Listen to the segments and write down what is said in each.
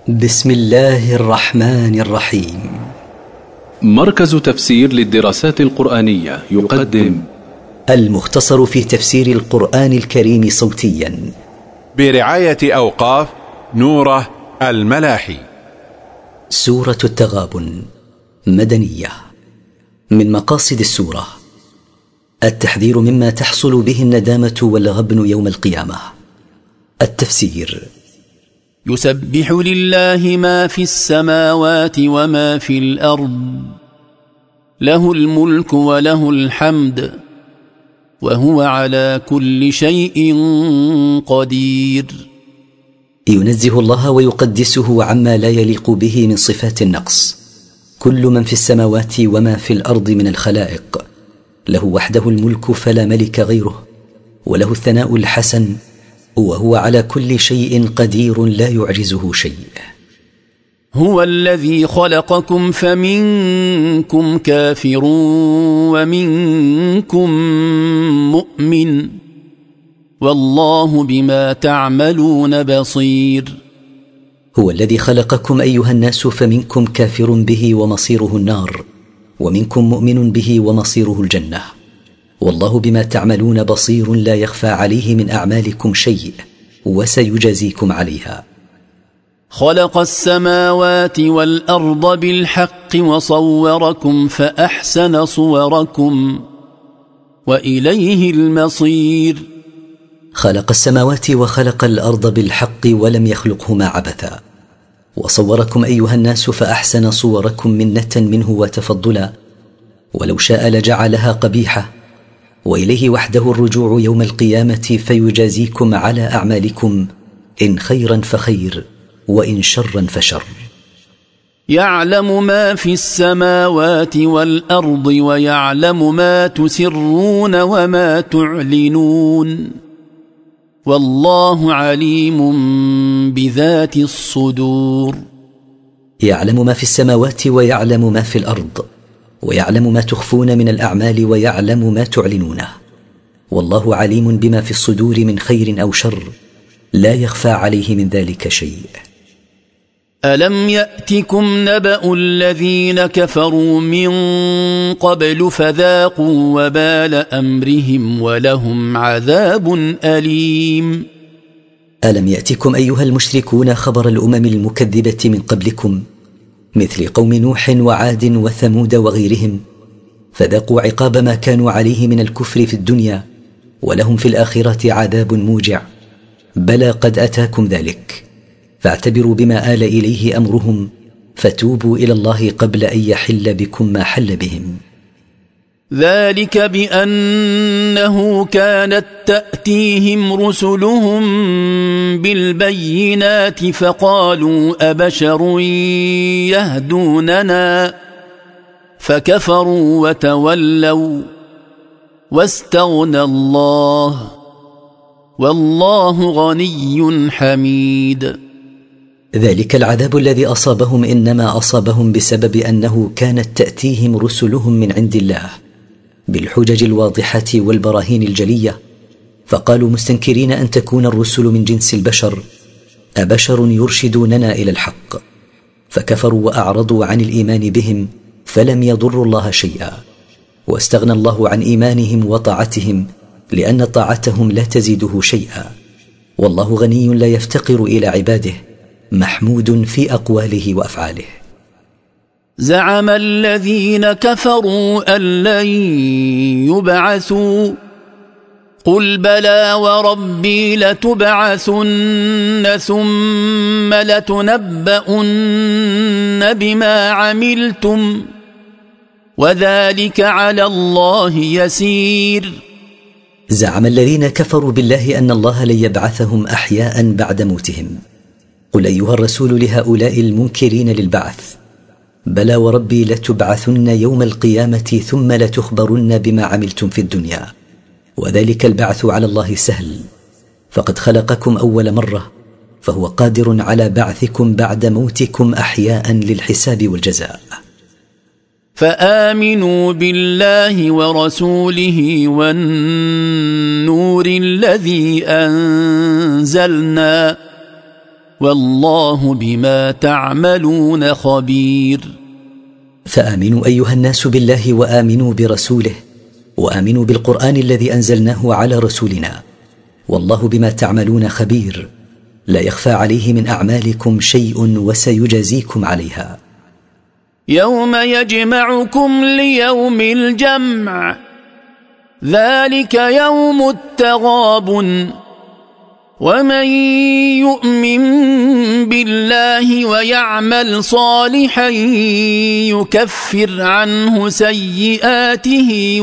بسم الله الرحمن الرحيم. مركز تفسير للدراسات القرآنية يقدم المختصر في تفسير القرآن الكريم صوتيا برعاية أوقاف نوره الملاحي. سورة التغابن مدنية. من مقاصد السورة التحذير مما تحصل به الندامة والغبن يوم القيامة. التفسير: يسبح لله ما في السماوات وما في الأرض، له الملك وله الحمد، وهو على كل شيء قدير. ينزه الله ويقدسه عما لا يليق به من صفات النقص. كل من في السماوات وما في الأرض من الخلائق له وحده الملك فلا ملك غيره، وله الثناء الحسن، وهو على كل شيء قدير لا يعجزه شيء. هو الذي خلقكم فمنكم كافر ومنكم مؤمن، والله بما تعملون بصير. هو الذي خلقكم أيها الناس فمنكم كافر به ومصيره النار، ومنكم مؤمن به ومصيره الجنة، والله بما تعملون بصير لا يخفى عليه من أعمالكم شيء، وسيجازيكم عليها. خلق السماوات والأرض بالحق وصوركم فأحسن صوركم وإليه المصير. خلق السماوات وخلق الأرض بالحق ولم يخلقهما عبثا، وصوركم أيها الناس فأحسن صوركم منة منه وتفضلا، ولو شاء لجعلها قبيحة، وإليه وحده الرجوع يوم القيامة فيجازيكم على أعمالكم، إن خيرا فخير وإن شرا فشر. يعلم ما في السماوات والأرض ويعلم ما تسرون وما تعلنون، والله عليم بذات الصدور. يعلم ما في السماوات ويعلم ما في الأرض، ويعلم ما تخفون من الأعمال ويعلم ما تعلنونه، والله عليم بما في الصدور من خير أو شر، لا يخفى عليه من ذلك شيء. ألم يأتكم نبأ الذين كفروا من قبل فذاقوا وبال أمرهم ولهم عذاب أليم. ألم يأتكم أيها المشركون خبر الأمم المكذبة من قبلكم مثل قوم نوح وعاد وثمود وغيرهم، فذاقوا عقاب ما كانوا عليه من الكفر في الدنيا، ولهم في الآخرة عذاب موجع. بلى قد أتاكم ذلك، فاعتبروا بما آل إليه أمرهم، فتوبوا إلى الله قبل أن يحل بكم ما حل بهم. ذلك بأنه كانت تأتيهم رسلهم بالبينات فقالوا أبشر يهدوننا، فكفروا وتولوا واستغنى الله، والله غني حميد. ذلك العذاب الذي أصابهم إنما أصابهم بسبب أنه كانت تأتيهم رسلهم من عند الله بالحجج الواضحة والبراهين الجلية، فقالوا مستنكرين أن تكون الرسل من جنس البشر: أبشر يرشدوننا إلى الحق؟ فكفروا وأعرضوا عن الإيمان بهم، فلم يضروا الله شيئا، واستغنى الله عن إيمانهم وطاعتهم، لأن طاعتهم لا تزيده شيئا، والله غني لا يفتقر إلى عباده، محمود في أقواله وأفعاله. زعم الذين كفروا أن لن يبعثوا، قل بلى وربي لتبعثن ثم لتنبؤن بما عملتم وذلك على الله يسير. زعم الذين كفروا بالله أن الله لن يبعثهم أحياء بعد موتهم. قل أيها الرسول لهؤلاء المنكرين للبعث: بلى وربي لتبعثن يوم القيامة ثم لتخبرن بما عملتم في الدنيا، وذلك البعث على الله سهل، فقد خلقكم أول مرة، فهو قادر على بعثكم بعد موتكم أحياء للحساب والجزاء. فآمنوا بالله ورسوله والنور الذي أنزلنا والله بما تعملون خبير. فآمنوا أيها الناس بالله وآمنوا برسوله وآمنوا بالقرآن الذي أنزلناه على رسولنا، والله بما تعملون خبير، لا يخفى عليه من أعمالكم شيء وسيجازيكم عليها. يوم يجمعكم ليوم الجمع، ذلك يوم التغابن، ومن يؤمن بالله ويعمل صالحا يكفر عنه سيئاته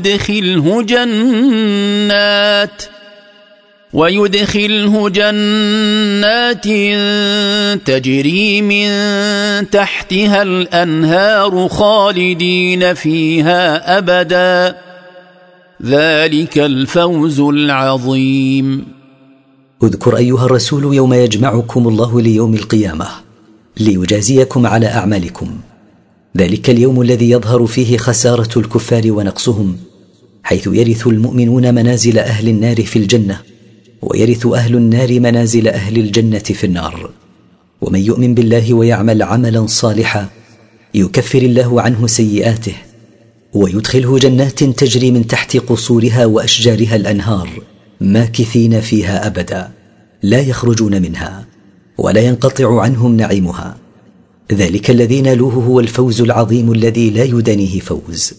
ويدخله جنات تجري من تحتها الأنهار خالدين فيها أبدا، ذلك الفوز العظيم. اذكر أيها الرسول يوم يجمعكم الله ليوم القيامة ليجازيكم على أعمالكم، ذلك اليوم الذي يظهر فيه خسارة الكفار ونقصهم، حيث يرث المؤمنون منازل أهل النار في الجنة، ويرث أهل النار منازل أهل الجنة في النار. ومن يؤمن بالله ويعمل عملا صالحا يكفر الله عنه سيئاته ويدخله جنات تجري من تحت قصورها وأشجارها الأنهار ماكثين فيها أبدا، لا يخرجون منها ولا ينقطع عنهم نعيمها، ذلك الذي نالوه هو الفوز العظيم الذي لا يدانيه فوز.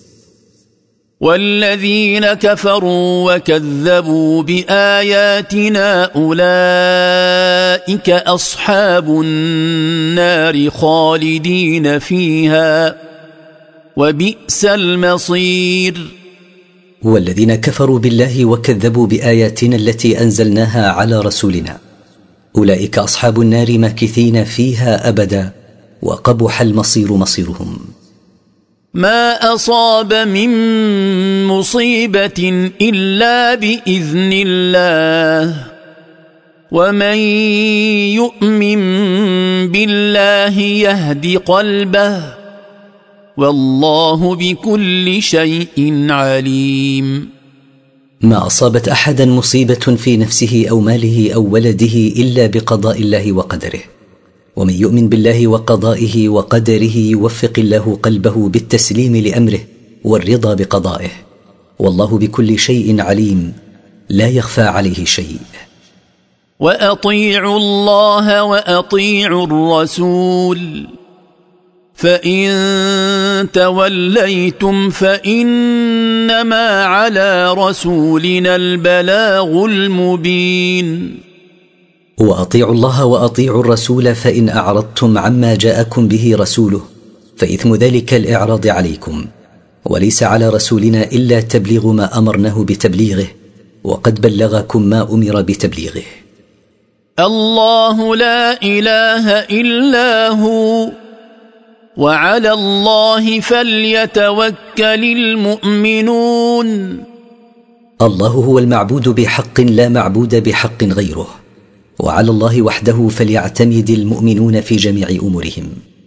والذين كفروا وكذبوا بآياتنا أولئك أصحاب النار خالدين فيها وبئس المصير. والذين كفروا بالله وكذبوا بآياتنا التي أنزلناها على رسولنا أولئك أصحاب النار ماكثين فيها أبدا، وقبح المصير مصيرهم. ما أصاب من مصيبة إلا بإذن الله، ومن يؤمن بالله يهد قلبه، والله بكل شيء عليم. ما أصابت أحدا مصيبة في نفسه أو ماله أو ولده إلا بقضاء الله وقدره، ومن يؤمن بالله وقضائه وقدره يوفق الله قلبه بالتسليم لأمره والرضا بقضائه، والله بكل شيء عليم، لا يخفى عليه شيء. وأطيعوا الله وأطيعوا الرسول، فإن توليتم فإنما على رسولنا البلاغ المبين. وأطيعوا الله وأطيعوا الرسول، فإن أعرضتم عما جاءكم به رسوله فإثم ذلك الإعراض عليكم، وليس على رسولنا إلا تبليغ ما أمرناه بتبليغه، وقد بلغكم ما أمر بتبليغه. الله لا إله إلا هو، وعلى الله فليتوكل المؤمنون. الله هو المعبود بحق، لا معبود بحق غيره، وعلى الله وحده فليعتمد المؤمنون في جميع أمورهم.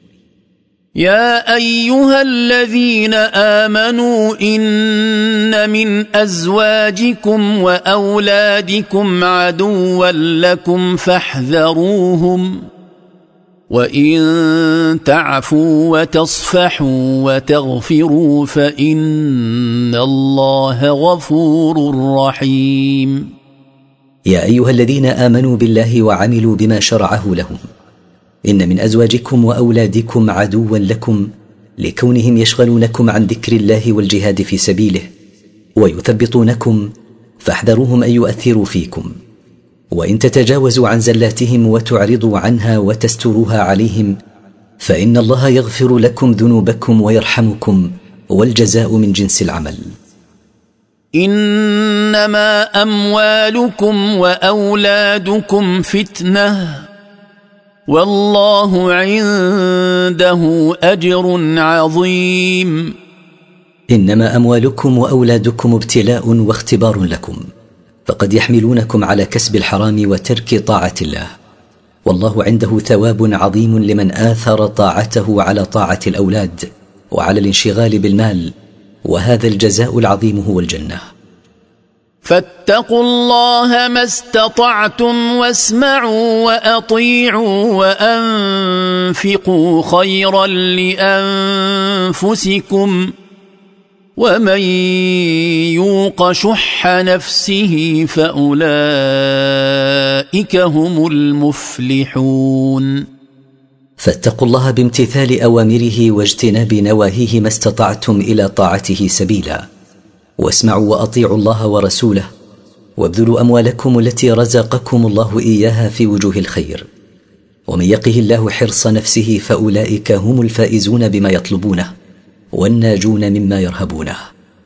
يا أيها الذين آمنوا إن من أزواجكم وأولادكم عدوا لكم فاحذروهم، وإن تعفوا وتصفحوا وتغفروا فإن الله غفور رحيم. يا أيها الذين آمنوا بالله وعملوا بما شرعه لهم، إن من أزواجكم وأولادكم عدوا لكم لكونهم يشغلونكم عن ذكر الله والجهاد في سبيله ويثبطونكم، فاحذروهم أن يؤثروا فيكم، وإن تتجاوزوا عن زلاتهم وتعرضوا عنها وتستروها عليهم فإن الله يغفر لكم ذنوبكم ويرحمكم، والجزاء من جنس العمل. إنما أموالكم وأولادكم فتنة، والله عنده أجر عظيم. إنما أموالكم وأولادكم ابتلاء واختبار لكم، فقد يحملونكم على كسب الحرام وترك طاعة الله، والله عنده ثواب عظيم لمن آثر طاعته على طاعة الأولاد وعلى الانشغال بالمال، وهذا الجزاء العظيم هو الجنة. فاتقوا الله ما استطعتم واسمعوا وأطيعوا وأنفقوا خيرا لأنفسكم ومن يوق شح نفسه فأولئك هم المفلحون. فاتقوا الله بامتثال أوامره واجتناب نواهيه ما استطعتم إلى طاعته سبيلا، واسمعوا وأطيعوا الله ورسوله، وابذلوا أموالكم التي رزقكم الله إياها في وجوه الخير، ومن يقه الله حرص نفسه فأولئك هم الفائزون بما يطلبونه والناجون مما يرهبونه.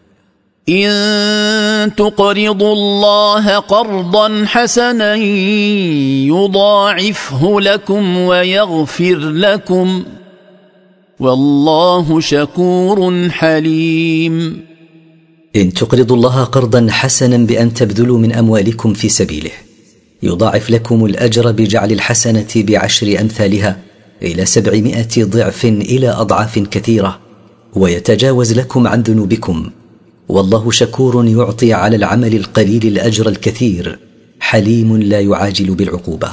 إن تقرضوا الله قرضا حسنا يضاعفه لكم ويغفر لكم والله شكور حليم. إن تقرضوا الله قرضا حسنا بأن تبذلوا من أموالكم في سبيله يضاعف لكم الأجر بجعل الحسنة ب10 أمثالها إلى 700 ضعف إلى أضعاف كثيرة، ويتجاوز لكم عن ذنوبكم، والله شكور يعطي على العمل القليل الأجر الكثير، حليم لا يعاجل بالعقوبة.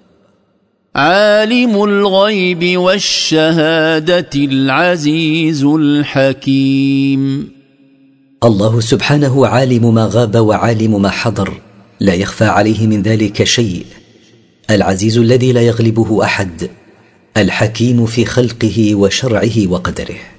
عالم الغيب والشهادة العزيز الحكيم. الله سبحانه عالم ما غاب وعالم ما حضر، لا يخفى عليه من ذلك شيء، العزيز الذي لا يغلبه أحد، الحكيم في خلقه وشرعه وقدره.